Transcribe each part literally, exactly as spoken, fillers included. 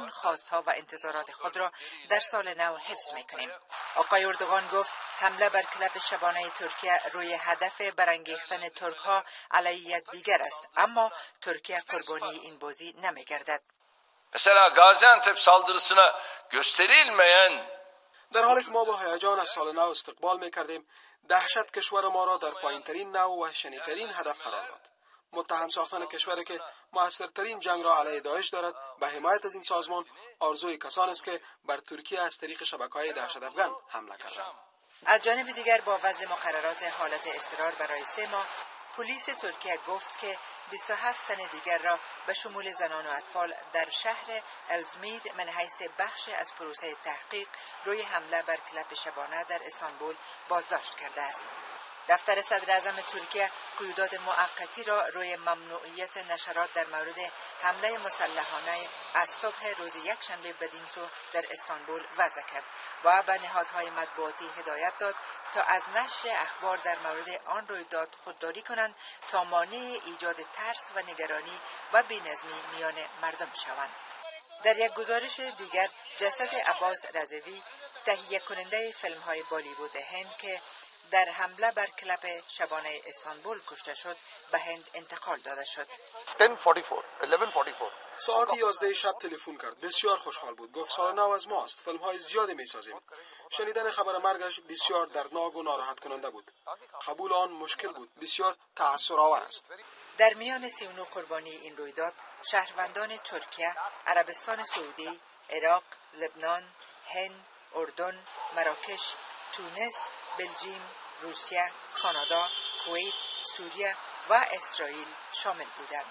همچنان خواستها و انتظارات خود را در سال نو حفظ میکنیم. آقای اردوغان گفت حمله بر کلب شبانه ترکیه روی هدف برانگیختن ترک ها علیه یکدیگر است، اما ترکیه قربانی این بازی نمیگردد. Mesela Gaziantep saldırısına gösterilmeyen در حالی که ما با هیجان از سال نو استقبال میکردیم، دهشت کشور ما را در پایینترین نو و شنیترین هدف قرار داد. متهم ساختن کشوری که موثرترین جنگ را علیه داعش دارد به حمایت از این سازمان آرزوی کسانی است که بر ترکیه از طریق شبکه‌های دهشت افغان حمله کردند. از جانب دیگر با وضع مقررات حالت اضطرار برای سه ماه، پلیس ترکیه گفت که بیست و هفت تن دیگر را به شمول زنان و اطفال در شهر ازمیر من حیث بخش از پروسه تحقیق روی حمله بر کلب شبانه در استانبول بازداشت کرده است. دفتر صدر اعظم ترکیه قیودات موقتی را روی ممنوعیت نشرات در مورد حمله مسلحانه از صبح روز یکشنبه بدین سو در استانبول وضع کرد و به نهادهای مطبوعاتی هدایت داد تا از نشر اخبار در مورد آن رویداد خودداری کنند تا مانع ایجاد ترس و نگرانی و بی‌نظمی میان مردم شوند. در یک گزارش دیگر، جسد عباس رضوی، تهیه کننده فیلم های بالیوود هند که در حمله بر کلب شبانه استانبول کشته شد، به هند انتقال داده شد. ساعت یازده شب تلفن کرد. بسیار خوشحال بود. گفت سال نو از ماست. فیلم های زیادی می سازیم. شنیدن خبر مرگش بسیار دردناک و ناراحت کننده بود. قبول آن مشکل بود. بسیار تأثیر آور است. در میان سی و نه قربانی این رویداد، شهروندان ترکیه، عربستان سعودی، عراق، لبنان، هند، اردن، مراکش، تونس، بلژیم، روسیه، کانادا، کویت، سوریه و اسرائیل شامل بودند.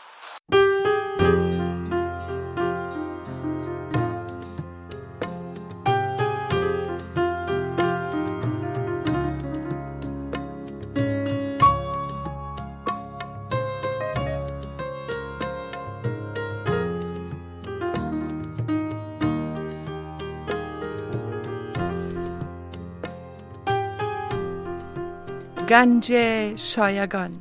گنج شایگان.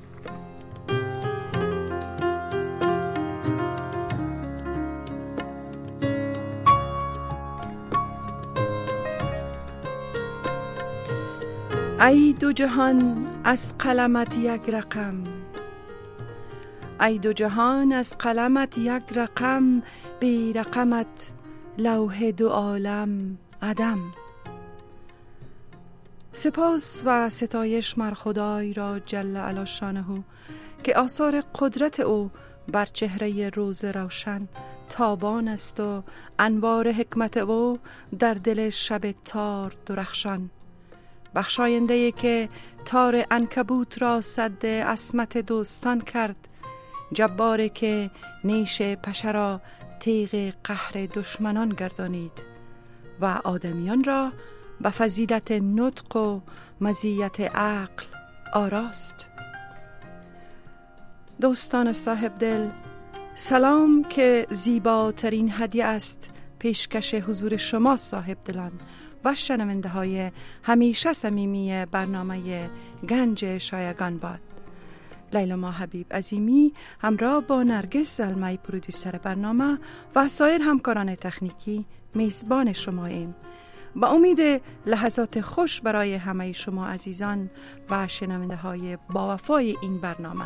ای دو جهان از قلمت یک رقم، ای دو جهان از قلمت یک رقم، بی رقمت لوح دو عالم عدم. سپاس و ستایش مر خدای را جل علی شانه که آثار قدرت او بر چهره روز روشن تابان است و انوار حکمت او در دل شب تار درخشان. بخشاینده که تار عنکبوت را سد عصمت دوستان کرد، جبار که نیش پشه را تیغ قهر دشمنان گردانید و آدمیان را به فضیلت نطق و مزیت عقل آراست. دوستان صاحب دل، سلام که زیباترین هدیه است پیشکش حضور شما صاحب دلان و شنونده های همیشه صمیمی برنامه گنج شایگان باد. لیلا ما حبیب عظیمی همراه با نرگس زلمی پرودوسر برنامه و سایر همکاران تکنیکی میزبان شما ایم. با امید لحظات خوش برای همه شما عزیزان و شنونده های با وفای این برنامه.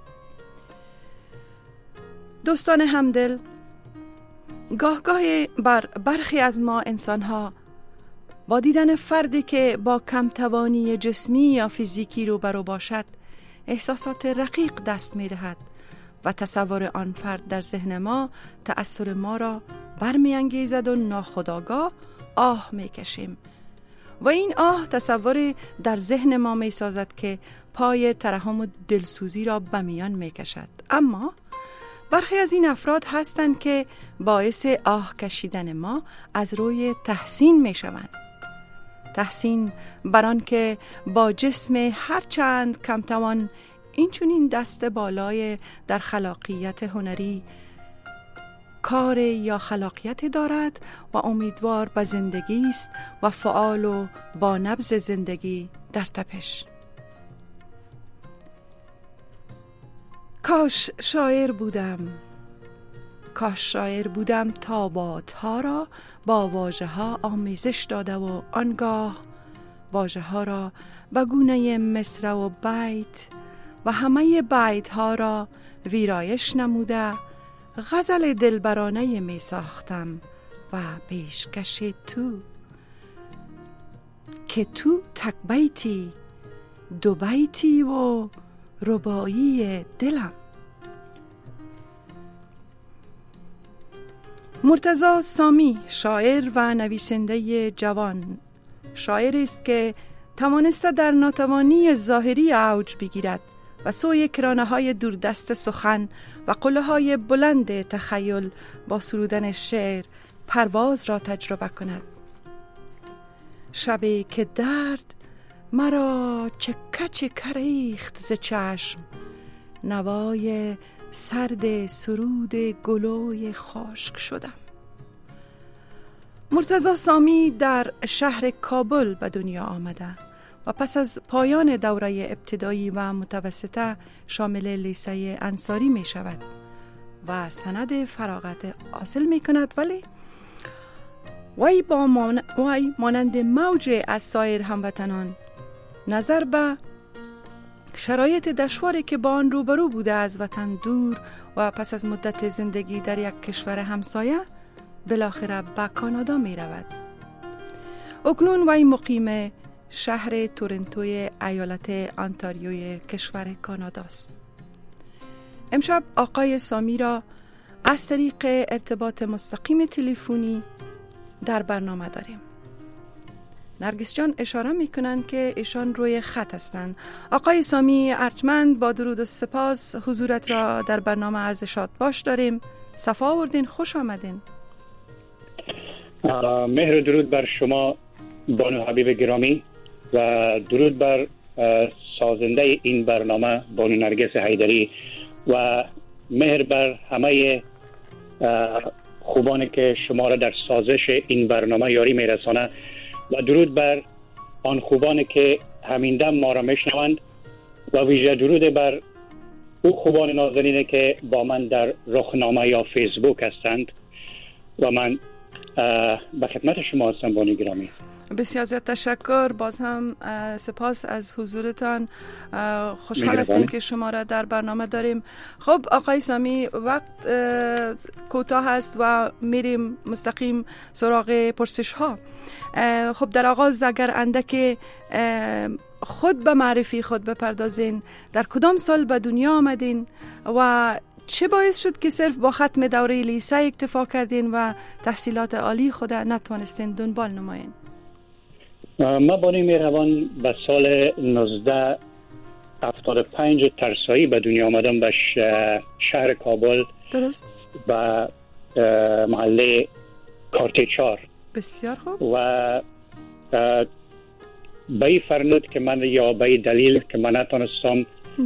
دوستان همدل، گاه گاه بر برخی از ما انسان ها با دیدن فردی که با کمتوانی جسمی یا فیزیکی روبرو باشد احساسات رقیق دست می دهد و تصور آن فرد در ذهن ما تأثیر ما را برمی انگیزد و ناخودآگاه آه می کشیم و این آه تصور در ذهن ما می سازد که پای ترحم و دلسوزی را به میان می کشد. اما برخی از این افراد هستند که باعث آه کشیدن ما از روی تحسین می شوند. تحسین بران که با جسم هرچند کمتوان این چونین دست بالای در خلاقیت هنری کار یا خلاقیت دارد و امیدوار به زندگی است و فعال و با نبض زندگی در تپش. کاش شاعر بودم، کاش شاعر بودم تا بادها را با واژه ها آمیزش داده و آنگاه واژه ها را به گونه مصرع و بیت و همه بیت ها را ویرایش نموده غزل دلبرانه می ساختم و پیشکش تو که تو تک بیتی دو بیتی و رباعی دلم. مرتضی سامی شاعر و نویسنده جوان، شاعری است که توانسته در ناتوانی ظاهری اوج بگیرد و سوی کرانه های دوردست سخن و قله های بلند تخیل با سرودن شعر پرواز را تجربه کند. شبی که درد مرا چکه چکه ریخت ز چشم، نوای سرد سرود گلوی خشک شدم. مرتضی سامی در شهر کابل به دنیا آمده و پس از پایان دوره ابتدایی و متوسطه شامل لیسه انصاری می شود و سند فراغت حاصل می کند، ولی وی با مان... وی مانند موج از سایر هموطنان نظر به شرایط دشواری که با آن روبرو بوده از وطن دور و پس از مدت زندگی در یک کشور همسایه بالاخره به کانادا می رود. اکنون وی مقیم شهر تورنتوی ایالت انتاریوی کشور کانادا است. امشب آقای سامی را از طریق ارتباط مستقیم تلفنی در برنامه داریم. نرگس جان اشاره میکنن که ایشان روی خط هستند. آقای سامی ارجمند، با درود و سپاس حضورت را در برنامه عرض شاد باش داریم. صفا آوردین، خوش آمدین. مهر و درود بر شما بانو حبیب گرامی و درود بر سازنده این برنامه بانو نرگس حیدری و مهر بر همه خوبانی که شما را در سازش این برنامه یاری میرسانه و درود بر آن خوبانی که همین دم ما را میشنوند و ویژه درود بر او خوبان نازنینه که با من در رخنامه یا فیسبوک هستند و من به خدمت شما هستم بانو گرامی. بسیار زیاد تشکر، باز هم سپاس از حضورتان. خوشحال هستیم که شما را در برنامه داریم. خب آقای سامی، وقت کوتاه است و میریم مستقیم سراغ پرسش ها. خب در آغاز اگر اندک خود به معرفی خود بپردازین، در کدام سال به دنیا آمدین و چه باعث شد که صرف با ختم دوره لیسه اکتفا کردین و تحصیلات عالی خود نتوانستین دنبال نمایین؟ ما بانی مهربان به سال نوزده هفتاد و پنج ترسایی به دنیا آمدم به شهر کابل. درست. و محله کارتیچار. بسیار خوب. و به این فرنود که من یا به این دلیل که من نتونستم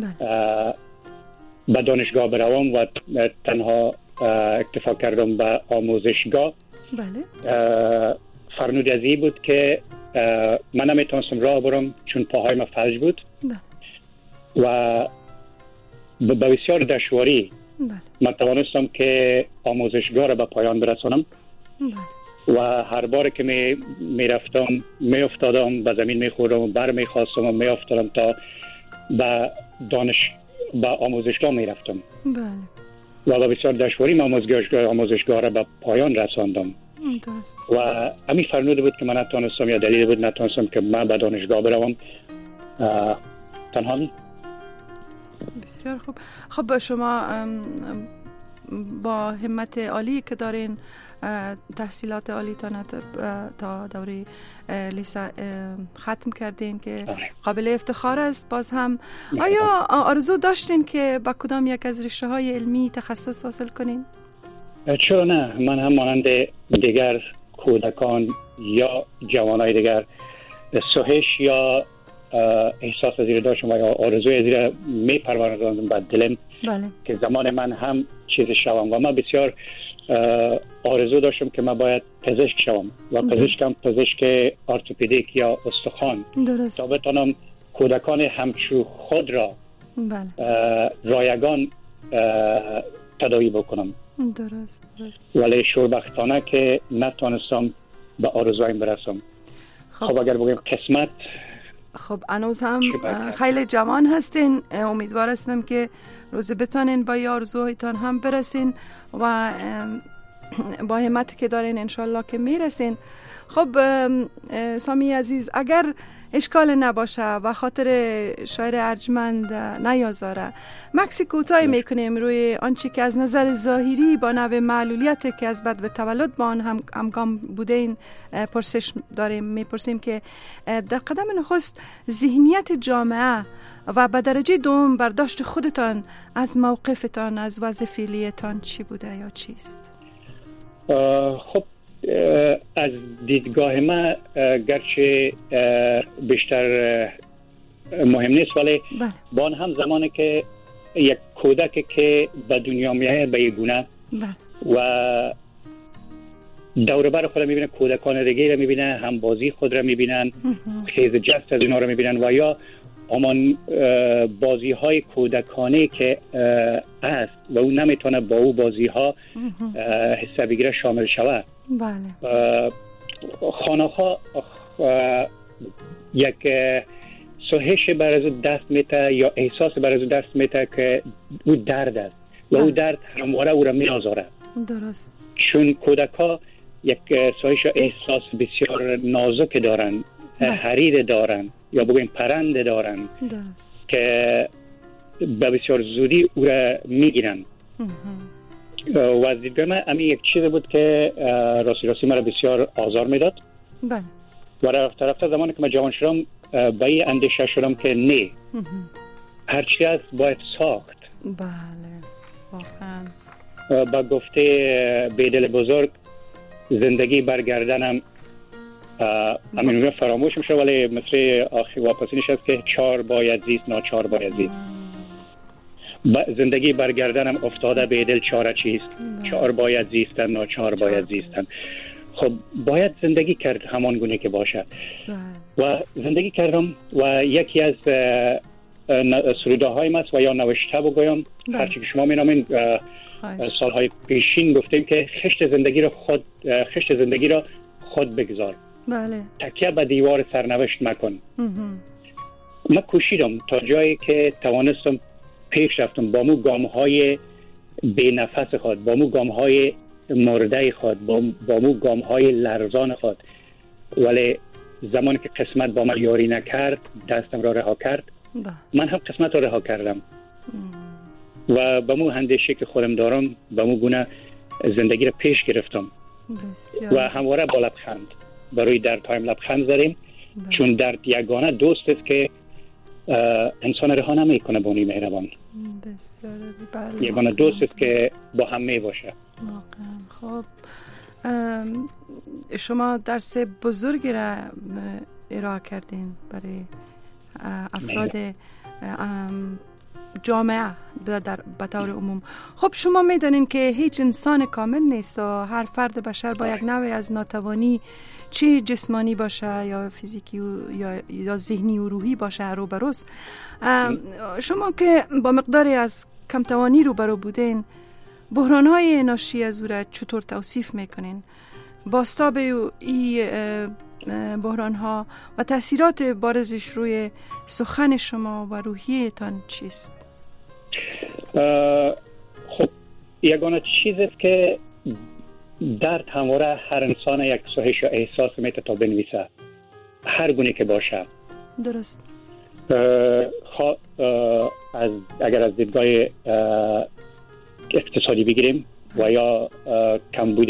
به دانشگاه بروم و تنها اکتفا کردم به آموزشگاه. بله. فرنود از این بود که من نمیتونستم راه برم چون پاهای من فلج بود. بله. و به بسیار دشواری بله. من توانستم که آموزشگاه را به پایان برسانم. بله. و هر بار که می, می رفتم می افتادم به زمین می خوردم و بر می خواستم و می افتادم تا به دانش به آموزشگاه می رفتم. بله. و به بسیار دشواری من آموزشگاه, آموزشگاه را به پایان رساندم. درست. و همین فرنود بود که من نتونستم یا دلیل بود نتونستم که من به دانشگاه بروم. تنها بسیار خوب. خب شما با همت عالی که دارین تحصیلات عالی تا دوره لیسه ختم کردین که قابل افتخار است. باز هم آیا آرزو داشتین که با کدام یک از رشته های علمی تخصص حاصل کنین؟ چرا نه؟ من هم مانند دیگر کودکان یا جوانای دیگر سوهش یا احساس از این داشتم و یا آرزوی از این می پروراندم به دلم. بله. که زمان من هم چیز شوم و من بسیار آرزو داشتم که من باید پزشک شوم و پزشکم پزشک ارتوپدیک یا استخوان. درست. تا بتانم کودکان همچو خود را بله. رایگان تداوی بکنم. درست درست. ولی شوربختانه که نتونستم به آرزویم برسم. خب, خب اگر بگیم قسمت، خب هنوز هم خیلی جوان هستین، امیدوار هستم که روز بتانین با آرزوهایتان هم برسین و با همتی که دارین انشالله که میرسین. خب سامی عزیز، اگر اشکال نباشه و خاطر شاعر ارجمند نیازاره، مکسی کوتاهی میکنیم روی آنچه که از نظر ظاهری با نوع معلولیت که از بد و تولد با آن هم همگام بودین پرسش داریم. میپرسیم که در قدم نخست ذهنیت جامعه و به درجه دوم برداشت خودتان از موقفتان از وضع فعلیتان چی بوده یا چیست؟ خب از دیدگاه ما گرچه بیشتر مهم نیست، ولی با آن هم زمانی که یک کودک که به دنیا میاد به یک گونه و دور بر خود میبینه کودکان دیگه رو میبینه، هم بازی خود رو میبینن، خیز جست از اینا رو میبینن و یا امان بازی های کودکانه که است و اون نمیتونه با او بازی ها حساب بگیره شامل شود. بله. خانه ها یک سوهش برای دست میته یا احساس برای دست میته که او درد است و او درد همواره او را میآزاره. درست. چون کودک ها یک سوهش احساس بسیار نازک دارن، حریر دارن یا بگویم پرنده دارن. درست. که به بسیار زودی او را میگیرن. و از دیدگاه من همین یک چیز بود که راستی راستی مرا بسیار آزار میداد. بله. و رفت رفته زمانی که من جوان شدم به این اندیشه شدم که نه، هرچی هست باید ساخت. بله واقعا. با گفته بیدل بزرگ زندگی برگردنم همین رو فراموش میشه، ولی مثل آخی واپسی نشست که چار باید زیست ناچار باید زیست. زندگی برگردنم افتاده به دل چاره چیست، چار باید زیستن ناچار باید زیستن. خب باید زندگی کرد همان گونه که باشه و زندگی کردم و یکی از سروده های ماست و یا نوشته بگویم هرچی که شما مینامین سالهای پیشین گفتیم که خشت زندگی را خود خشت زندگی را خود بگذار. بله. تکیه به دیوار سرنوشت مکن. من کوشیدم تا جایی که توانستم پیش رفتم با مو گام های بی نفس خود، با مو گام های مرده خود، با, با مو گام های لرزان خود، ولی زمانی که قسمت با من یاری نکرد دستم را رها کرد با. من هم قسمت را رها کردم. ام. و با مو اندیشه که خودم دارم با مو گونه زندگی را پیش گرفتم. بسیار. و همواره با لبخند برای درد هایم لبخند زدیم، چون درد یگانه دوست است که انسان رها نمی کنه با نی مهربان. بسیار. بله. یگانه دوست است که با هم می باشه. واقعا. خب شما درس بزرگی را ارائه کردین برای افراد جامعه در بطور عموم. خب شما میدانین که هیچ انسان کامل نیست و هر فرد بشر با یک نوع از ناتوانی چه جسمانی باشه یا فیزیکی و یا, یا ذهنی و روحی باشه روبروست. شما که با مقداری از کمتوانی روبرو بودین، بحران‌های ناشی از او را چطور توصیف میکنین؟ بازتاب این بحران‌ها و تأثیرات بارزش روی سخن شما و روحیتان چیست؟ خب یگانه چیز است که درد همواره هر انسان یک سوهش و احساس میته تا بنویسه، هر گونه که باشه. درست. خب از اگر از دیدگاه اقتصادی بگیریم و یا کمبود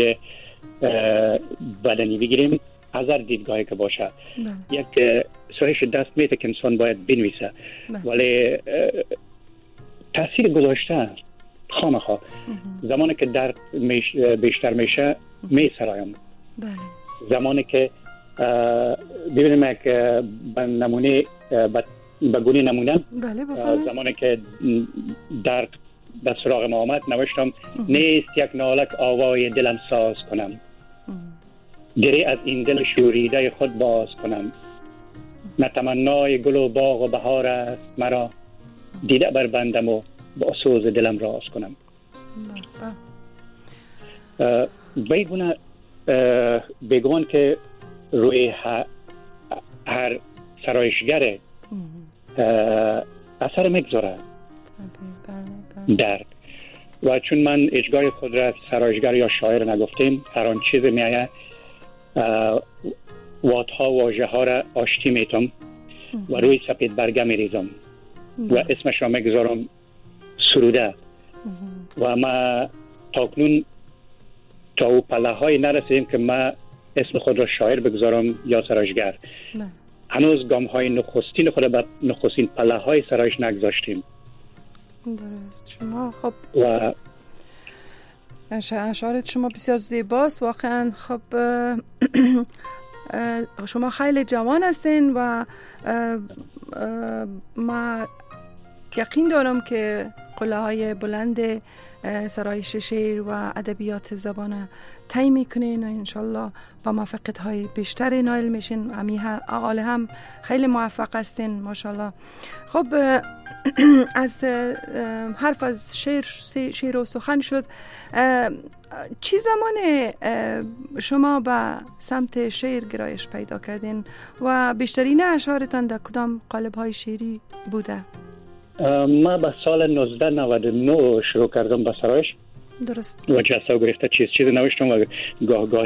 بدنی بگیریم، از هر دیدگاهی که باشه بله. یک سوهش دست میته که انسان باید بنویسه بله. ولی تاثیر گذاشته خامخا زمانی که درد میش بیشتر میشه میسرایم. بله. زمانی که ببینیم یک نمونه به گونه نمونه بله زمانی که درد به سراغ ما آمد نوشتم نیست یک نالک آوای دلم ساز کنم، گری از این دل شوریده خود باز کنم، نه تمنای گل و باغ و بهار است مرا، دیده بر بندم و با سوز دلم راز کنم. بیگونه بگوان که روی هر سرایشگر اثر میگذاره درد. و چون من اجگاه خود را سرایشگر یا شاعر نگفتیم، هر آن چیز میایه واتها واژه ها را آشتی میتم و روی سپید برگه میریزم و اسمش را میگذارم سروده. و ما تاکنون تا او پله های نرسیدیم که ما اسم خود را شاعر بگذارم یا سرایشگر. هنوز گام های نخستین خود به نخستین پله های سرایش نگذاشتیم. درست. شما خب و اشعارت شما بسیار زیباست واقعا. خب شما خیلی جوان هستین و ما یقین دارم که قله های بلند سرایش شعر و ادبیات زبان طی میکنین و انشالله با موفقیت های بیشتر نایل میشین. امیه آقال هم خیلی موفق هستین ماشاءالله. خب از حرف از شعر شعر و سخن شد. چی زمان شما به سمت شعر گرایش پیدا کردین و بیشترین اشعارتان در کدام قالب های شعری بوده؟ ما به سال نوزده نود و نه شروع کردم به سرایش. درست. و جلسه گرفته چیز چیز نوشتم و گاه گاه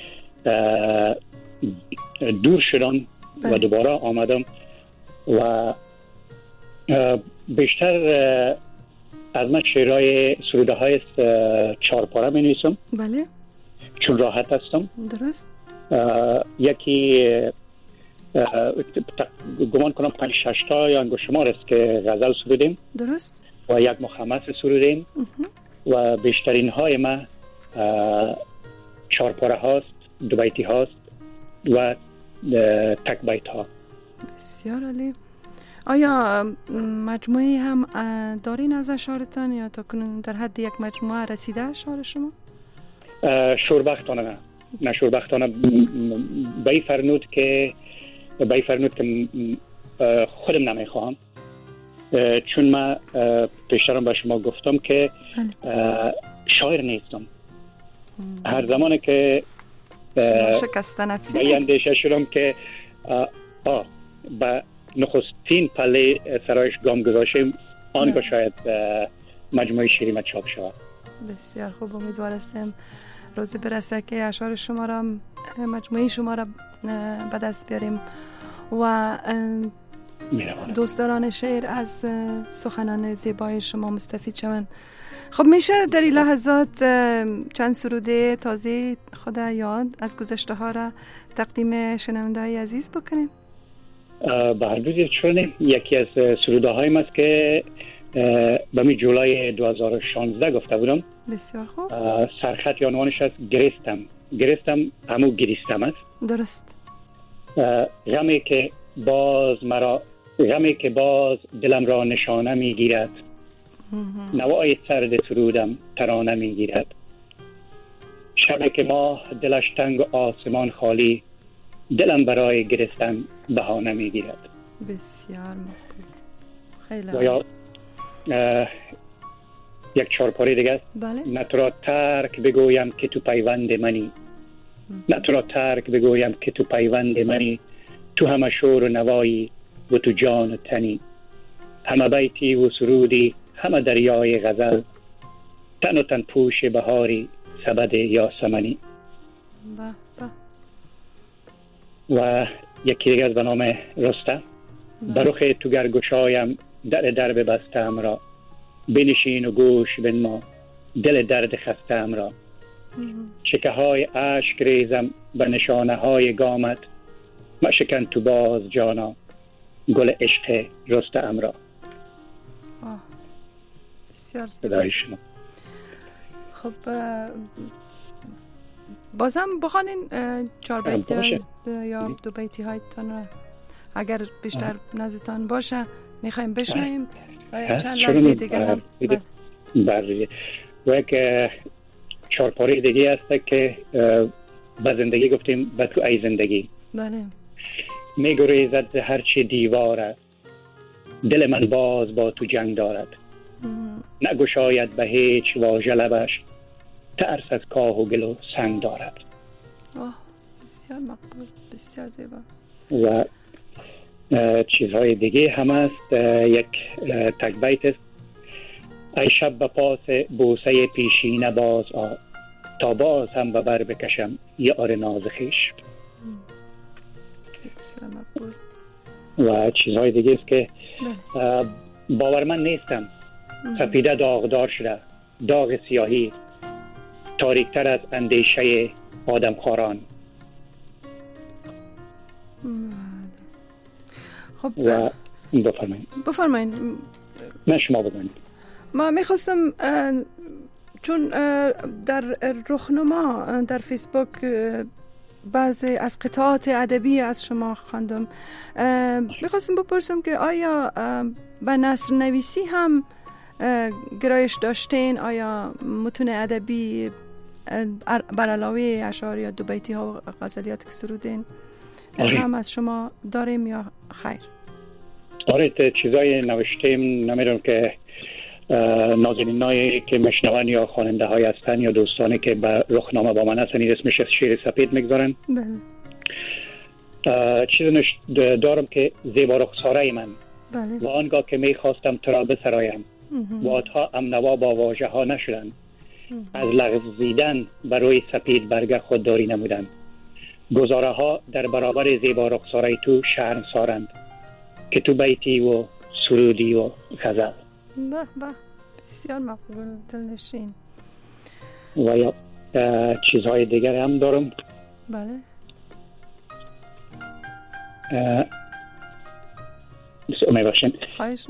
دور شدم و دوباره آمدم و بیشتر از من شعرهای سروده های چارپاره می نویسم. بله. چون راحت هستم. درست. یکی گمان کنم پنج شش تا یا انگو شمار است که غزل سرودیم. درست. و یک مخمس سرودیم و بیشترین های ما چارپاره هاست، دو بیتی هاست و تک بیت ها. بسیار عالی. آیا مجموعه هم دارین از اشعارتان یا تا کنون در حد یک مجموعه رسیده اشعار شما؟ شوربختانه نه. نه شوربختانه بای فرنود که بای فرنود که خودم نمیخواهم، چون من پیشترم به شما گفتم که شاعر نیستم. هر زمانی که شکست نفسی به اندیشه شدم که آه با نخستین پله سرایش گام گذاشتیم، آنگاه شاید مجموعه شیری ما چاپ شود. بسیار خوب. امیدوار هستم روزی برسه که اشعار شما را مجموعه شما را به دست بیاریم و دوستداران شعر از سخنان زیبای شما مستفید شوند. خب میشه در این لحظات چند سروده تازه خود یاد از گذشته ها را تقدیم شنونده های عزیز بکنیم؟ بردوزی چون یکی از سروده های ماست که به می جولای دو هزار و شانزده گفته بودم. بسیار خوب. سرخط عنوانش است گریستم. گریستم همو گریستم است. درست. غمی که باز مرا غمی که باز دلم را نشانه میگیرد، نوای سرد سرودم ترانه میگیرد. شبی که ماه دلش تنگ و آسمان خالی، دلم برای گرفتن بهانه میگیرد. بسیار مقبول. خیلی و یا یک چارپاره دیگه است. بله. نه تو را ترک بگویم که تو پیوند منی، نه تو را ترک بگویم که تو پیوند منی، تو همه شور و نوایی و تو جان و تنی، همه بیتی و سرودی همه دریای غزل، تن و تن پوش بهاری سبد یاسمنی. با با. و یکی دیگه از به نام رسته. برخ تو گرگشایم در درب بستم را، بنشین و گوش بنما دل درد خستم را. چکه های عشق ریزم به نشانه های گامت، مشکن تو باز جانا گل عشق رستم را. بسیار صدای شما. خب بازم بخوانین چهار بیت یا دو بیتی هایتان را اگر بیشتر نزدتان باشه میخوایم بشنویم. چند لحظه دیگه هم بله. و یک چهارپاره دیگه هست که به زندگی گفتیم به تو ای زندگی. بله. میگریزد هرچی دیوار است، دل من باز با تو جنگ دارد. نگشاید به هیچ واژه لبش، ترس از کاه و گل و سنگ دارد. آه بسیار مقبول، بسیار زیبا. و چیزهای دیگه هم است. یک تک بیت است: ای شب به پاس بوسه پیشینه باز آ، تا باز هم به بر بکشم یار ناز خویش. بسیار مقبول. و چیزهای دیگه است که باورمند نیستم سپیده داغدار شده، داغ سیاهی تاریکتر از اندیشه آدمخواران. خب و بفرمایید. بفرمایید. من شما بگوید. ما میخواستم چون در رخنما در فیسبوک بعضی از قطعات ادبی از شما خواندم، میخواستم بپرسم که آیا به نثر نویسی هم گرایش داشتین؟ آیا متون ادبی بر علاوه اشعار یا دو بیتی ها و غزلیات که سرودین هم از شما داریم یا خیر؟ آره، چیزای نوشتیم. نمیدونم که نازنینایی که مشنون یا خواننده های هستن یا دوستانی که به رخنامه با من هستن اسمش شیر سپید میگذارن. بله. چیز دارم که زیبا رخساره من. بله. و آنگاه که میخواستم تو را بسرایم، وادها امنوا با واژه ها نشدن، از لغزیدن بر روی سپید برگ خودداری نمودن. گزاره ها در برابر زیبا رخساره تو شرم سارند که تو بیتی و سرودی و غزل. به به، بسیار مقبول، دلنشین. و یا چیزهای دیگر هم دارم. بله. میبخشین. خواهش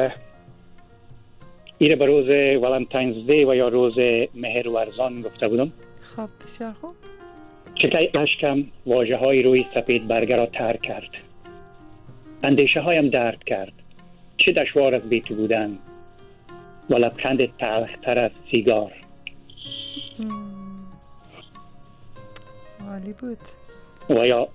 ایره به روز والنتاینز دی و یا روز مهر ورزان گفته بودم. خب بسیار خوب. چکای اشکم واژه های روی سپید برگه را تر کرد، اندیشه هایم درد کرد. چه دشوار از بیتو بودن و لبخند تلختر از سیگار. عالی بود. و یا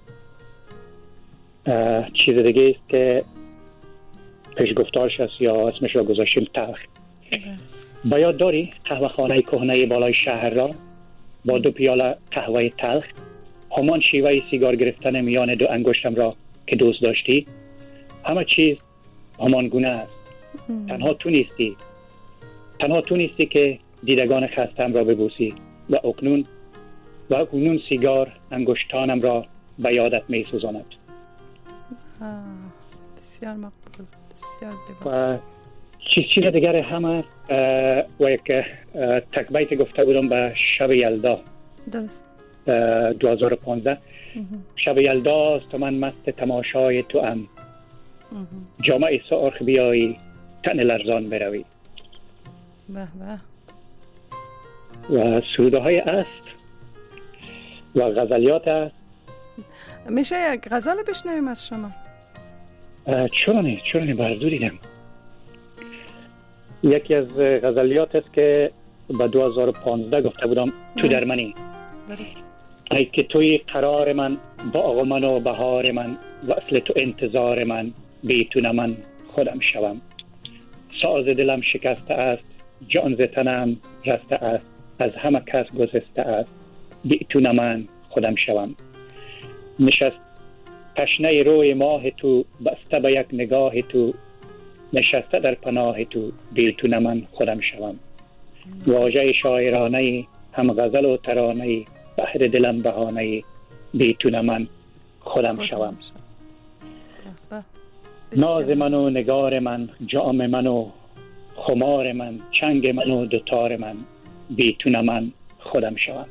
چیز دیگه است که پیش گفتارش است یا اسمش را گذاشتیم تلخ. با یاد داری قهوه خانه کهنه بالای شهر را با دو پیاله قهوه تلخ، همان شیوه سیگار گرفتن میان دو انگشتم را که دوست داشتی؟ همه چیز همان گونه است. تنها تو نیستی، تنها تو نیستی که دیدگان خستم را ببوسی و اکنون و اکنون سیگار انگشتانم را به یادت می سوزاند. بسیار مقبول، بسیار زیبا. و چیز چیز دیگر همه و یک تک بیت گفته بودم به شب یلدا. درست. دو هزار و پانزده. شب یلدا است و من مست تماشای تو ام، جامعه سرخ بیایی تن لرزان بروی. به به. و سروده های است و غزلیات است. میشه یک غزل بشنویم از شما؟ چرا نه، چرا نه، بردو دیدم. یکی از غزلیات است که به دو هزار و پانزده گفته بودم. تو در منی. درست. ای که توی قرار من، باغ من و بهار من، و اصل تو انتظار من، بیتون من خودم شوم. ساز دلم شکسته است، جان ز تنم رسته است، از همه کس گسسته است، بیتون من خودم شوم. نشست تشنه روی ماه تو، بسته به یک نگاه تو، نشسته در پناه تو، بیتون من خودم شوم. واژه شاعرانه هم غزل و ترانه، بحر دلم بهانه، بیتون من خودم شوم. ناز من و نگار من، جام من و خمار من، چنگ من و دوتار من، بیتون من خودم شوم.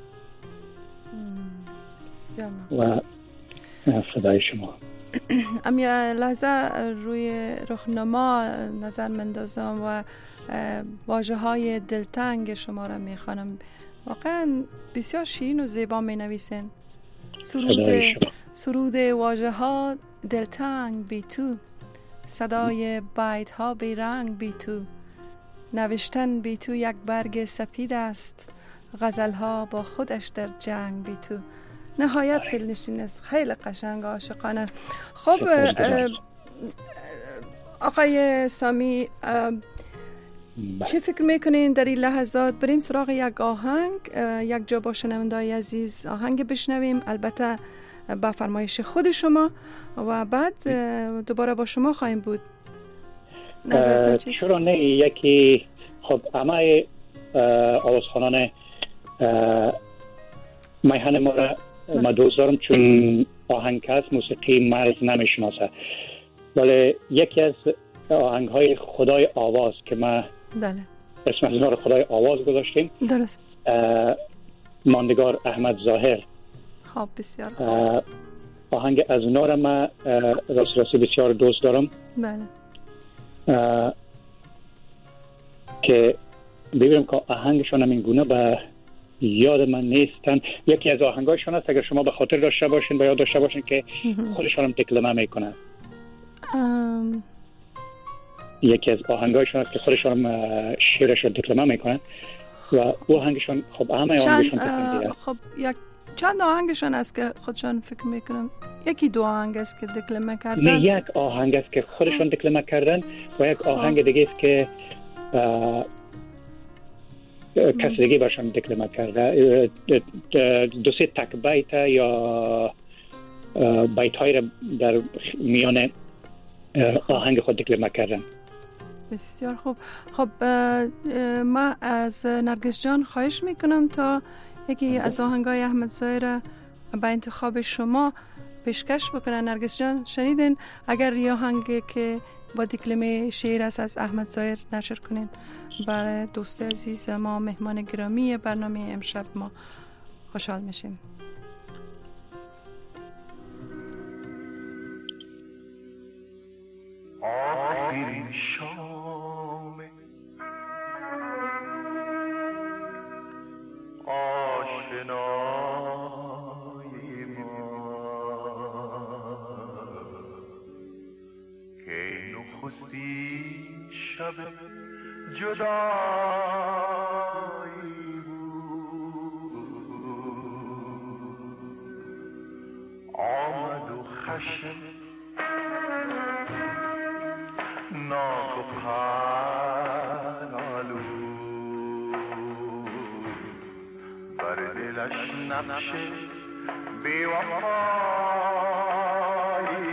و صدای شما. ام یه لحظه روی رخنما نظر مندازم و واژه های دلتنگ شما را میخوانم. واقعا بسیار شیرین و زیبا می نویسن. سرود سرود واژه ها دلتنگ بی تو، صدای بیت ها بی رنگ بی تو، نوشتن بی تو یک برگ سپید است، غزل ها با خودش در جنگ بی تو. نهایت دلنشین است، خیلی قشنگ، عاشقانه. خب آقای سامی، چه فکر میکنین در این لحظات؟ بریم سراغ یک آهنگ، یک جا با شنوندای عزیز آهنگ بشنویم، البته با فرمایش خود شما، و بعد دوباره با شما خواهیم بود. نظرتون چیست؟ چرا نه؟ یکی خب همه آوازخوانان میهن ما را ما دوست دارم، چون آهنگکس موسیقی مرز نمیشناسه، ولی یکی از آهنگ های خدای آواز که ما بله اسم از اونها رو خدای آواز گذاشتیم، درست، ماندگار احمد ظاهر. خب بسیار خوب. آهنگ از اونها رو ما راست راستی بسیار دوست دارم. بله. که ببینم که آهنگشان هم این گونه به یاد من نیستن. یکی از آهنگایشان است، اگر شما به خاطر داشته باشین، به یاد داشته باشین که خودشان هم دکلمه میکنن. ام... یکی از آهنگایشان است که خودشان هم شعرش رو دکلمه میکنن و او آهنگشان خب همه آهنگشان تکنیه. خب یک چند آهنگشان است که خودشان فکر میکنن؟ یکی دو آهنگ است که دکلمه کردن؟ نه، یک آهنگ است که خودشان دکلمه کردن و یک آهنگ دیگه است که کسی دیگه برشان دکلمه کرده. دو سه تک بیت یا بیت های را در میان آهنگ خود دکلمه کردن. بسیار خوب. خب ما از نرگس جان خواهش میکنم تا یکی از آهنگای احمد ظاهر به انتخاب شما پیشکش بکنن. نرگس جان شنیدین؟ اگر یه آهنگی که با دکلمه شعر است از احمد ظاهر نشر کنین برای دوست عزیز ما، مهمان گرامی برنامه امشب ما، خوشحال میشیم. آخرین شام آشنایی ما که نخستین شب جدایی بود، آمد و خشم ناگهان آلود بر دلش نقش بی‌وفایی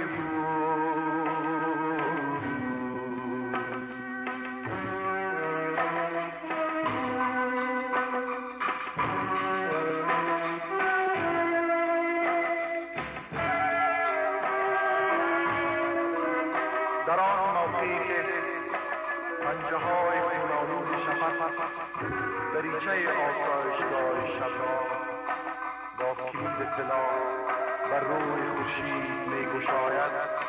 در آن موقعی که پنجه های خونالود شفق دریچه آسایشگاه شب را با کلید طلا بر روی خورشید می گشاید،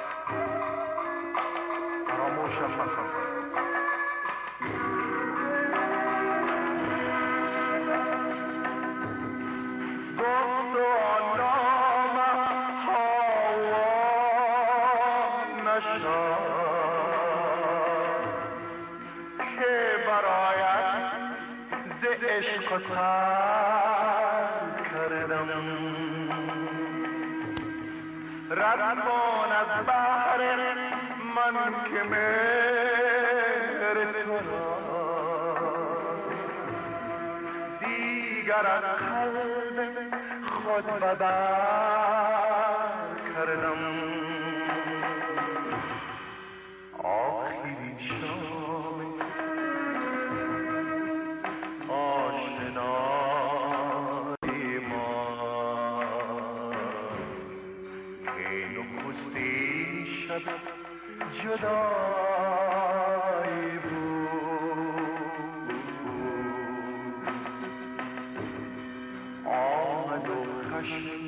فراموشش مکن. گفت و نام هوا نشد که برایت ز عشق سر کردم، رد کن از بحر من که مهر تو را دیگر از قلب خود بدر کردم. آخرین شام آشنایی ما که نخستین شب جدایی بود، آمد و خشم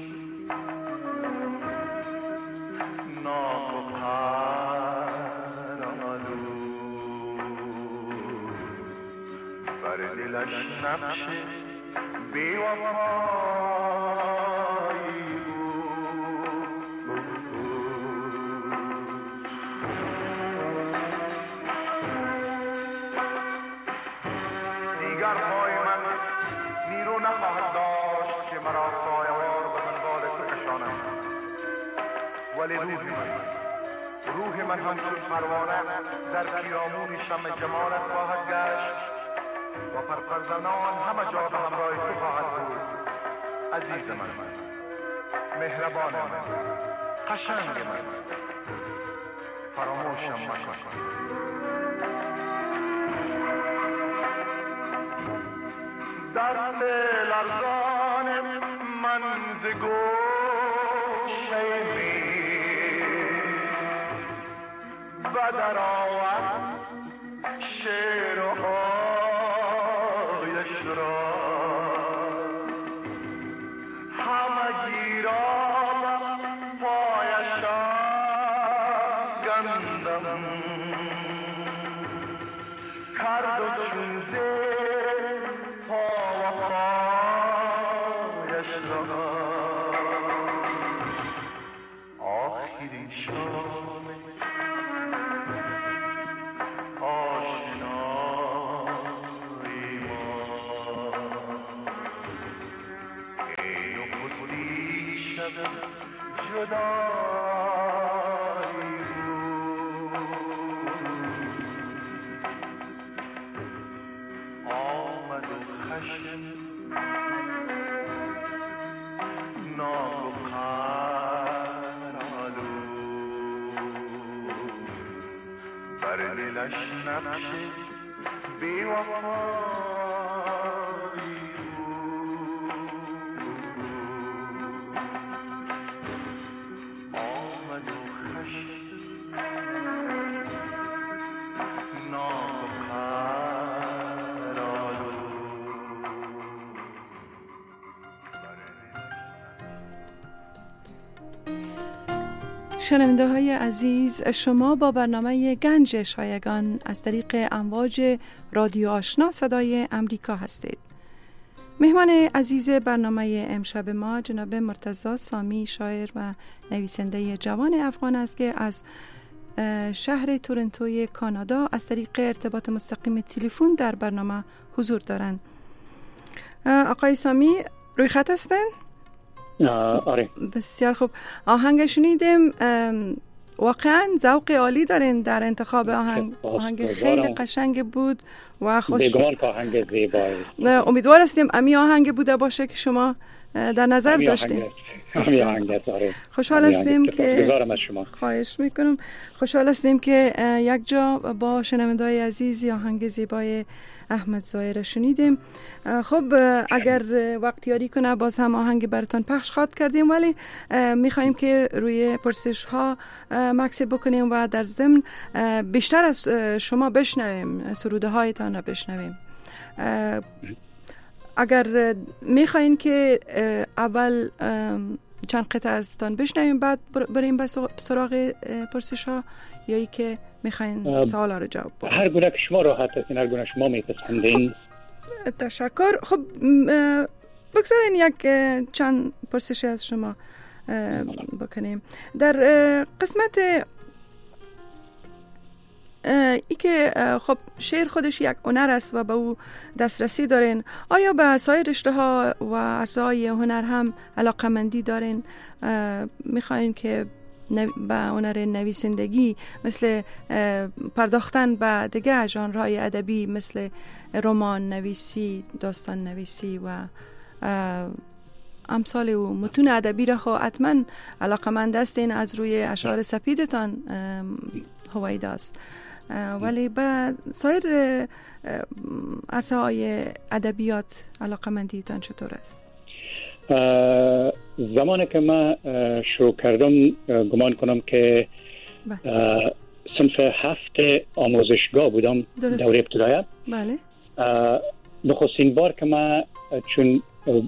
ناگهان آلود بر دلش نقش بی‌وفایی بود. دیگر پای من نیرو نخواهد داشت که مرا سایه‌وار به دنبال تو کشانم، ولی روح من روح من همچون پروانه در پیرامون شمع جمالت خواهد گشت و پرپرزنان همه جا به همراه تو خواهد بود. عزیز من، مهربان من، قشنگ من، فراموشم مکن. دست لرزان من ز گوشه و در آورد شعر و آیش را همگی را پایش گندم کرد و چون زیر پا و پایش را آخرین شام جدایی آمد و خشم ناز و قرالو بر دلش نقش بی وفایی شنونده های عزیز، شما با برنامه گنج شایگان از طریق امواج رادیو آشنا صدای امریکا هستید. مهمان عزیز برنامه امشب ما جناب مرتضی سامی، شاعر و نویسنده جوان افغان است که از شهر تورنتوی کانادا از طریق ارتباط مستقیم تلفن در برنامه حضور دارند. آقای سامی روی خط هستند؟ آره، بسیار خوب. آهنگ شنیدیم، واقعا ذوق عالی دارین در انتخاب آهنگ. آهنگ خیلی قشنگ بود و خوش. بگمان که آهنگ زیبایی. امیدوار هستیم امی آهنگ بوده باشه که شما در نظر داشتین. همی آهنگ است. آره. خوشحال هستیم که از شما. خواهش میکنم. خوشحال هستیم که یک جا با شنونده‌های عزیز آهنگ زیبای احمد ظاهر شنیدیم. خب اگر وقت یاری کنه باز هم آهنگ براتون پخش خواهد کردیم، ولی میخوایم که روی پرسش ها مکس بکنیم و در ضمن بیشتر از شما بشنویم، سروده هایتان را بشنویم. اگر میخواین که اول چند قطعه ازتان بشنویم بعد بریم به سراغ پرسش ها، یا ای که میخواین سوال ها رو جواب بدید؟ هر گونه که شما راحت هستین، هر گونه شما میپسندین. تشکر. خب بگذارین یک چند پرسش از شما بکنیم. در قسمت ای که خب شعر خودش یک هنر است و به او دسترسی دارین، آیا به سایر رشته ها و عرصه های هنر هم علاقمندی دارین؟ میخواین که به هنر نویسندگی مثل پرداختن به دیگه ژانرهای ادبی مثل رمان نویسی، داستان نویسی و امثال و متون ادبی را خو حتما علاقمند هستین، از روی اشعار سپیدتان هویدا است، ولی به سایر عرصه های ادبیات علاقمندیتان چطور است؟ زمانی که من شروع کردم گمان کنم که صنف هفت آموزشگاه بودم. درست. دوره ابتدایی. بله. نخستین بار که من چون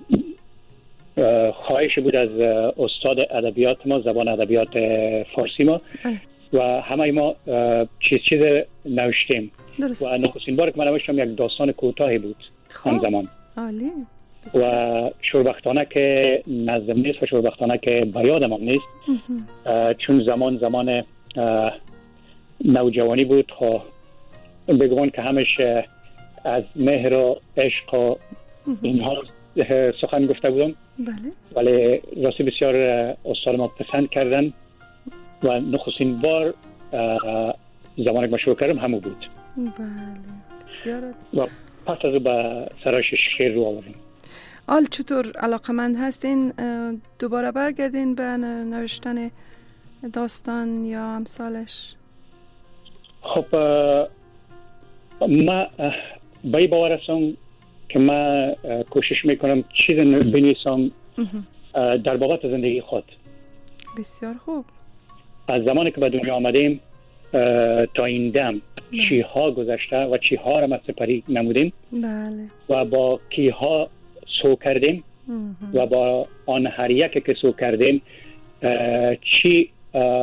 خواهش بود از استاد ادبیات ما، زبان ادبیات فارسی ما، بله. و همه ما چیز چیز نوشتیم. درست. و نخستین بار که من نوشتم یک داستان کوتاهی بود آن زمان. عالی. و شوربختانه که نظم نیست و شوربختانه که بیادم هم نیست، چون زمان زمان نوجوانی بود، خب بگوان که همش از مهر و عشق و اینها سخن گفته بودم. بله. ولی راستی بسیار استاد ما پسند کردن و نخستین بار زمانی که من شروع کردم همون بود. بله بسیار. و پس از به سرایش شعر رو آوردیم. حال چطور علاقمند هستین دوباره برگردین به نوشتن داستان یا امثالش؟ خب ما به این باور هستم که من کوشش میکنم چیز بنویسم در بابت زندگی خود. بسیار خوب. از زمانی که به دنیا آمدیم تا این دم چی ها گذشته و چی ها را ما سپری نمودیم. بله. و با کی ها سو کردیم و با آن هر یک که سو کردیم چی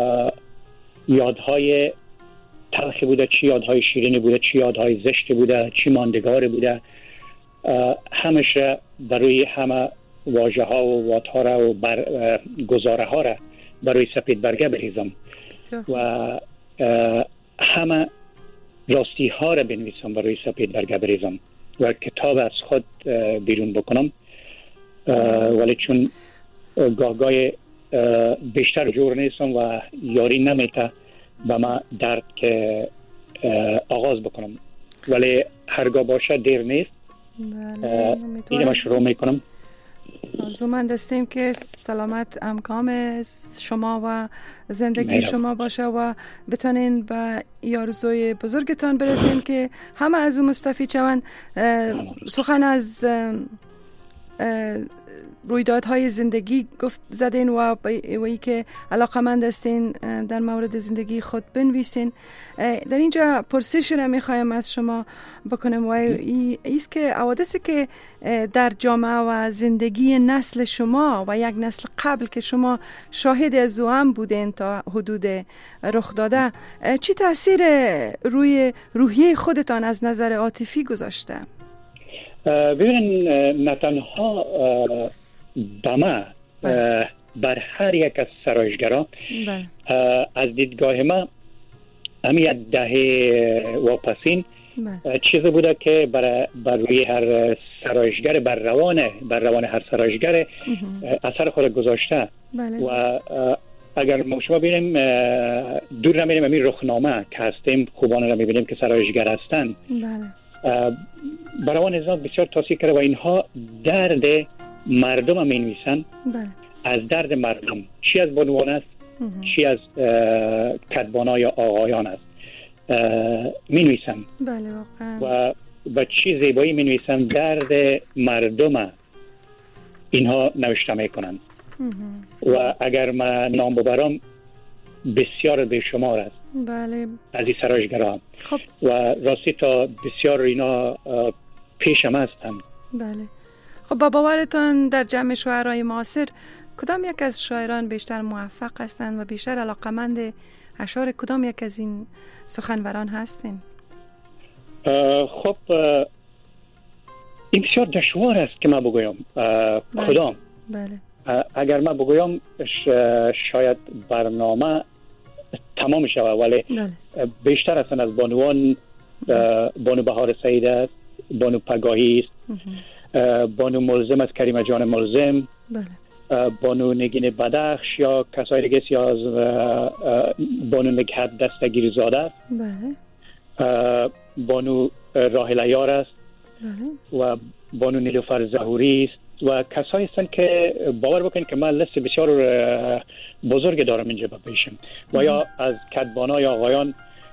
یادهای تلخی بوده، چی یادهای شیرینی بوده، چی یادهای زشتی بوده، چی ماندگار بوده، همیشه در روی همه واژه ها و واتها را و بر گزاره ها را برای سپید برگه بریزم و همه راستی ها را بنویسم برای سپید برگه بریزم و کتاب از خود بیرون بکنم. ولی چون گاهگاه بیشتر جور نیستم و یاری نمیته به من درد که آغاز بکنم، ولی هرگاه باشه دیر نیست. اینه ما شروع میکنم. آرزومند هستیم که سلامت امکام شما و زندگی میرم. شما باشه و بتونین به آرزوی بزرگتان برسین که همه از اون مستفید شون. سخن از رویدادهای زندگی گفت زدین و وی که علاقمند هستین در مورد زندگی خود بنویسین. در اینجا پرسش را میخوایم از شما بکنم و ایست که حوادثی که در جامعه و زندگی نسل شما و یک نسل قبل که شما شاهد از او هم بودین تا حدود رخ داده، چی تاثیر روی روحیه خودتان از نظر عاطفی گذاشته؟ ببینن نه تنها به ما بر هر یک از سرایشگران از دیدگاه ما همی دهه واپسین چیزی بوده که بر, بر روی هر سرایشگر بر روان بر روان هر سرایشگر اثر خود گذاشته. بله. و اگر ما شما ببینیم دور نمیریم همین رخنامه که هستیم خوبان را میبینیم که سرایشگر هستن. بله. برای نظام بسیار تاثیر کرده و اینها درد مردم هم می نویسن. بله. از درد مردم، چی از بانوان است چی از کدبانا یا آقایان است می نویسن. بله واقعا. و با چی زیبایی می نویسن، درد مردم اینها نوشته می کنن. و اگر من نام ببرم بسیار بیشمار است. بله. از این سرایشگران. خب. و راستی تا بسیار اینا پیش هم هستن. بله. خب با باورتان در جمع شاعرای معاصر کدام یک از شاعران بیشتر موفق هستند و بیشتر علاقمند اشعار کدام یک از این سخنوران هستین؟ خب این بسیار دشوار است که من بگویم کدام. بله. اگر من بگویم شاید برنامه تمام شود، ولی بله. بیشتر هستن از بانوان. بانو بهار سعید است، بانو پگاهی است، بانو ملزم از کریم جان ملزم. بله. بانو نگین بدخش یا کسای دیگه یا از بانو نگهت دستگیر زاده است. بله. بانو راحل عیار است. بله. و بانو نیلوفر ظهوری است و کسایی هستند که باور بکنید که من لیست بسیار بزرگ دارم اینجا بپیشم. و یا از کدبانای آقایان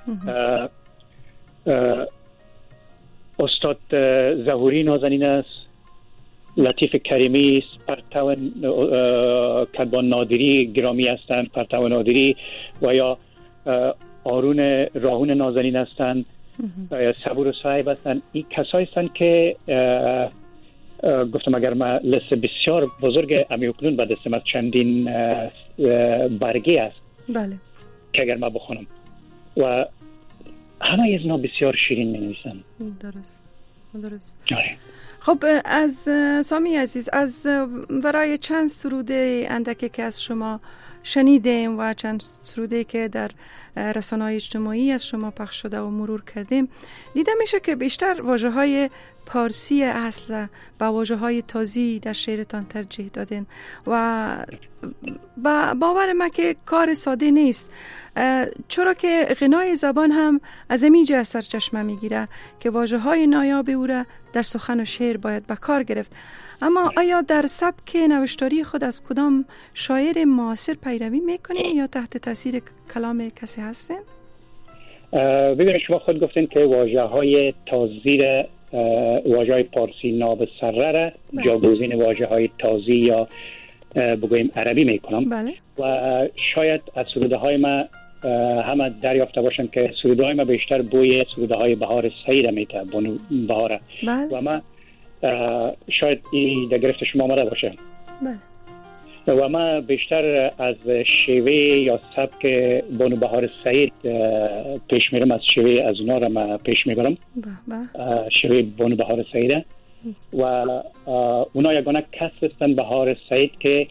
استاد ظهوری نازنین است، لطیف کریمی است، پرتو کدبان نادری گرامی هستند، پرتو نادری. و یا آرون راهون نازنین هستند، صبور و صاحب هستند. این کسایی هستند که گفتم اگر ما لیست بسیار بزرگ امیوکنون به دستم از چندین برگی است. بله. که اگر ما بخونم و همه از اینا بسیار شیرین می نویسن. درست درست. آره. خب از سامی عزیز، از برای چند سروده اندکی که از شما شنیدیم و چند سروده که در رسانه‌های اجتماعی از شما پخش شده و مرور کردیم، دیده میشه که بیشتر واژه‌های پارسی اصل با واژه های تازی در شعرتان ترجیح دادین و با باور ما که کار ساده نیست، چرا که غنای زبان هم از اینجا سرچشمه میگیره که واژه های نایاب او را در سخن و شعر باید به کار گرفت. اما آیا در سبک نوشتاری خود از کدام شاعر معاصر پیروی میکنین یا تحت تاثیر کلام کسی هستین؟ ببینید شما خود گفتین که واژه های تازی را، واژه های پارسی نابسره را جاگزین واژه های تازی یا بگوییم عربی میکنم. بله. و شاید از سروده های ما همه دریافته باشن که سروده های ما بیشتر بوی سروده های بهار سعید میته، بانو بهاره. بله. و ما شاید این در گرفت شما آمده باشه. بله. و ما بیشتر از شیوه یا سبک بانو بهار سعید پیش میرم، از شیوه از اونا را ما پیش میبرم. بله. شیوه بانو بهار سعید و اونا یگانه کس هستن بهار سعید که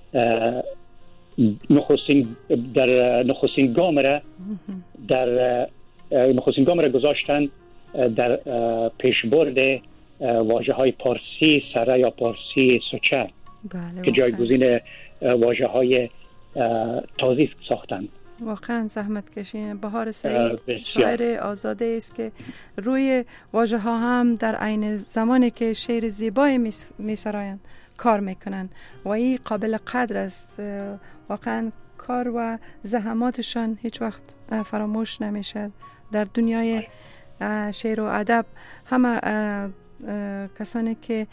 نخستین در نخستین گام را در نخستین گام را گذاشتن در پیشبرد واژه های پارسی سره یا پارسی سوچه. بله، که جایگزین واژه های تازی ساختن. واقعا زحمت کشین. بهار سعید شاعر آزاده است که روی واژه ها هم در عین زمانی که شعر زیبای می سرایند کار میکنن و این قابل قدر است. واقعا کار و زحماتشان هیچ وقت فراموش نمیشد. در دنیای شعر و ادب همه کسانی که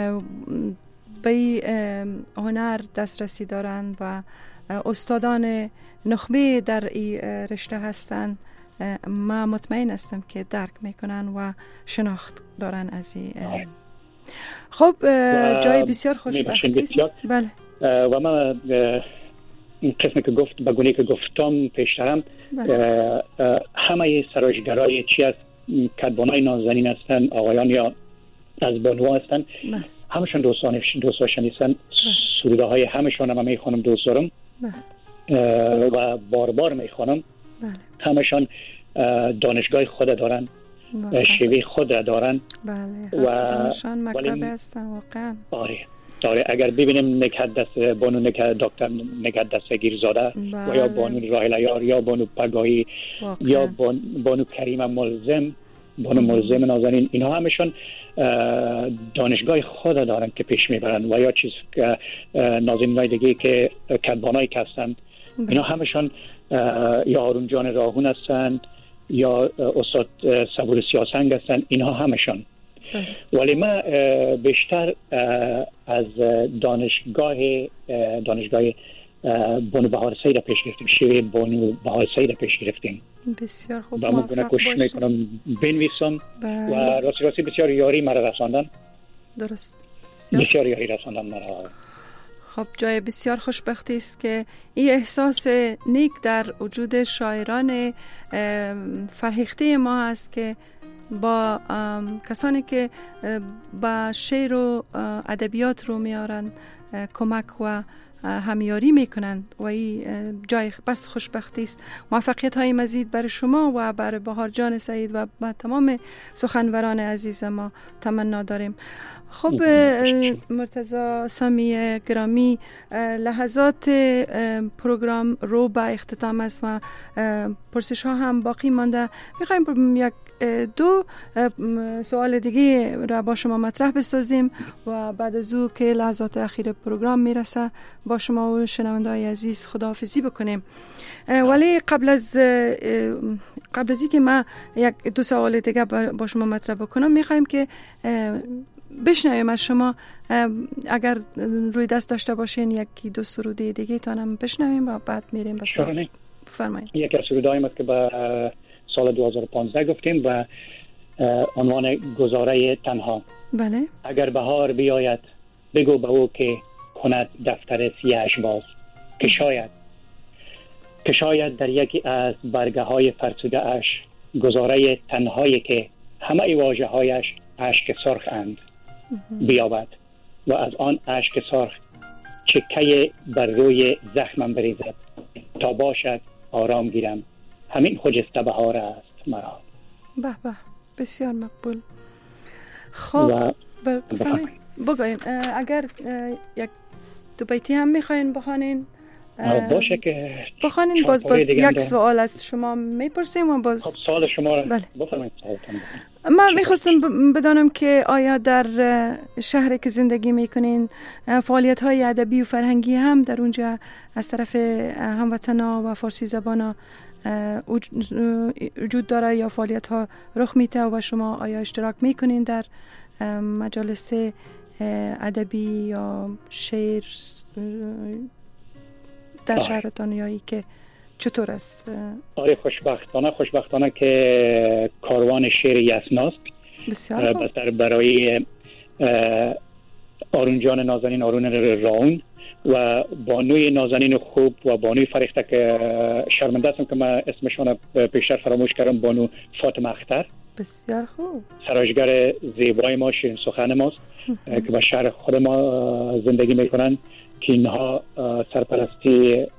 به هنر دسترسی دارند و استادان نخبه در این رشته هستند، ما مطمئن هستم که درک میکنن و شناخت دارن از این. خب جای بسیار خوشبختی است. بله. و ما این قسمی که گفت بگونه که گفتم پیشترم، بله. همه سراجگرای چی از کدبانای نازنین هستن، آقایان یا از بانوها هستن، بله. همشون دوستان دوستاشون هستن. سروده های همشون هم میخونم، دوست دارم. بله. و بار بار میخونم. بله. همشون دانشگاه خود دارن، بله. شیوه خود دارن. بله. و همشون مکتب هستن واقعا. آره. داره. اگر ببینیم نکدس بانو نکد دکتر نکدس گیرزاده، بله. و یا بانو راحله یار یا بانو پگاهی یا بان بانو کریم ملزم، بانو ملزم نازنین، اینا همشون دانشگاه خود دارن که پیش میبرن. و یا چیز نازنینای دیگه که کدبانای هستن، اینا همشون یا هارون جان راهون هستن یا استاد صبور سیاسنگ هستن، اینا همشون. ولی ما بیشتر از دانشگاه دانشگاه بانو بهار سعید پیش گرفتیم، شیوه بانو بهار سعید پیش گرفتیم. بسیار خوب، موفق باشید. کوشش میکنم بنویسم و راستی راستی بسیار یاری مرا رساندن. درست. بسیار, بسیار یاری رساندن مرا. خب جای بسیار خوشبختی است که این احساس نیک در وجود شاعران فرهیخته ما هست که با کسانی که با شعر و ادبیات رو میارن کمک و همیاری میکنن و این جای بس خوشبختی است. موفقیت های مزید برای شما و برای بهار جان سعید و با تمام سخنوران عزیز ما تمنا داریم. خب مرتضی سامی گرامی، لحظات پروگرام رو به اختتام است و پرسش ها هم باقی مانده. میخوایم یک دو سوال دیگه را با شما مطرح بسازیم و بعد از او که لحظات اخیر پروگرام میرسه با شما و شنونده های عزیز خداحافظی بکنیم. ولی قبل از قبل از اینکه من یک دو سوال دیگه با شما مطرح بکنم، میخوایم که بشنویم از شما، اگر روی دست داشته باشین یکی دو سروده دیگه تانم بشنویم و بعد میریم به سوال. بفرمایید. یکی از سروده هایم است که به سال دو هزار و پانزده گفتیم و عنوان گزاره تنها. بله. اگر بهار بیاید بگو به او که کند دفتر سیاهش باز، که شاید که شاید در یکی از برگه های فرسوده اش گزاره تنهایی که همه واژه هایش اشک سرخ اند بیابد و از آن اشک سرخ چکه بر روی زخمم بریزد تا باشد آرام گیرم. همین خجسته بهار است مرا. به به، بسیار مقبول. خب و بفرمایید بگوین اگر یک دو بیتی هم میخواین بخوانین باشه که بخوانین. باز باز یک سوال از شما میپرسیم و باز خب سوال شما را بله. بفرمایید. من میخواستم بدانم که آیا در شهری که زندگی میکنین فعالیت های ادبی و فرهنگی هم در اونجا از طرف هموطنا و فارسی زبانا وجود داره یا فعالیت ها رخ میده و شما آیا اشتراک میکنین در مجالس ادبی یا شعر در شهرتان یا ای که چطور است؟ آره خوشبختانه خوشبختانه که کاروان شعر یسناست بسیار خوب بسر برای آرون نازنین آرون راون و بانوی نازنین خوب و بانوی فریخته که شرمنده هستم که من اسمشون پیشتر فراموش کردم، بانو فاطمه اختر. بسیار خوب. سرایشگر زیبای ما، شیرین سخن ماست که به شهر خود ما زندگی میکنن که اینها سرپرستی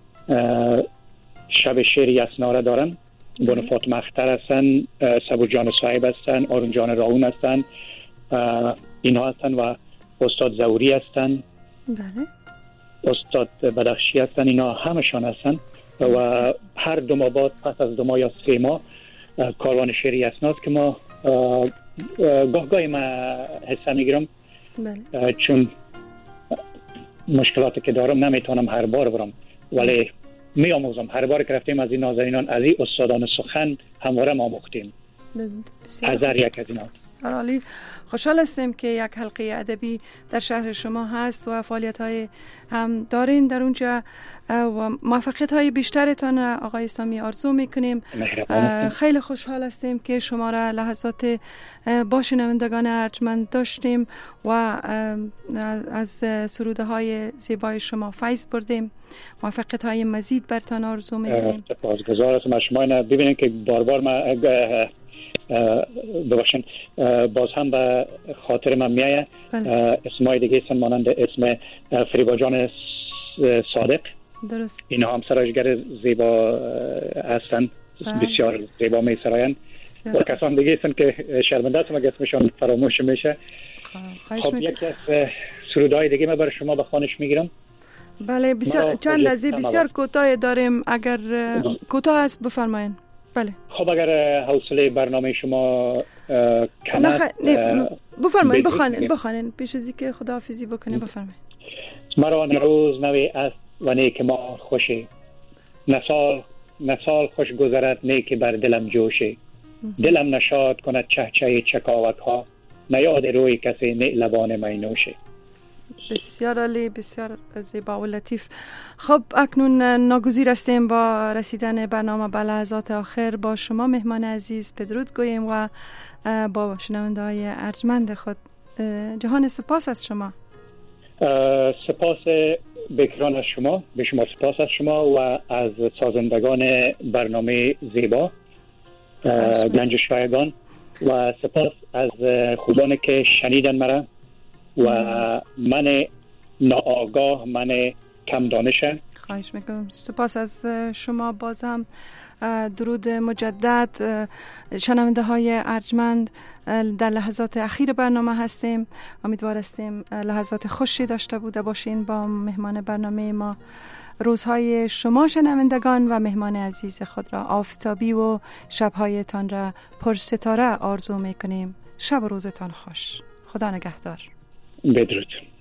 شب شعر یسنا را دارن. بانو فاطمه اختر هستن، صبور جان صاحب هستن، آرون جان راون هستن، اینها هستن و استاد زوری هستن. بله. استاد بدخشی هستن. اینا همشان هستن و هر دو ماه بعد پس از دو ماه یا سه ماه کاروان شعر یسناست که ما گاه گاهی ما حصه میگیرم. بله. چون مشکلاتی که دارم نمیتونم هر بار برم ولی می آموزم. هر بار که رفتیم از این نازنینان از این استادان سخن همواره ما آموختیم. هزار یک از ایناست. عالی. خوشحال هستیم که یک حلقه ادبی در شهر شما هست و فعالیت های هم دارین در اونجا و موفقیت های بیشترتان آقای اسلامی آرزو میکنیم. خیلی خوشحال هستیم که شما را لحظات با شنوندگان ارجمند داشتیم و از سروده های زیبای شما فیض بردیم. موفقیت های مزید برتان آرزو میکنیم. سپاسگزار هستم از شما. اینا ببینید که بار بار ما ببخشید باز هم به خاطر من میایه اسمای دیگه هستن مانند اسم فریبا جان صادق. درست. اینا هم سرایشگر زیبا هستن. بسیار زیبا می سراین و کسان دیگه هستن که شرمنده هستم اگه اسمشان فراموش میشه. خب یکی از سرودهای دیگه من برای شما به خوانش میگیرم. بله بسیار چند لحظه بسیار کوتاه داریم، اگر کوتاه است بفرمایید. بله. خب اگر حوصله برنامه شما کم است بفرمایید بخوانید بخوانید پیش از اینکه خداحافظی بکنید بفرمایید. مرا روز نوی است و نیک ما خوشی، نسال نسال خوش گذرد نیک بر دلم جوشی، دلم نشاد کند چهچه چکاوک ها، نیاد روی کسی نه لبان می نوشی. بسیار عالی، بسیار زیبا و لطیف. خب اکنون ناگزیر هستیم با رسیدن برنامه به لحظات آخر با شما مهمان عزیز بدرود گوییم و با شنونده های ارجمند خود. جهان سپاس از شما. سپاس بکران از شما، به شما سپاس از شما و از سازندگان برنامه زیبا گنجشگاهگان و سپاس از خوبانی که شنیدن مرا و من ناآگاه، من کم دانشه. خواهش میکنم. سپاس از شما. باز هم درود مجدد. شنونده های ارجمند در لحظات اخیر برنامه هستیم. امیدوار هستیم لحظات خوشی داشته بوده باشین با مهمان برنامه ما. روزهای شما شنوندگان و مهمان عزیز خود را آفتابی و شبهایتان را پر ستاره آرزو میکنیم. شب و روزتان خوش. خدا نگهدار. بدرود.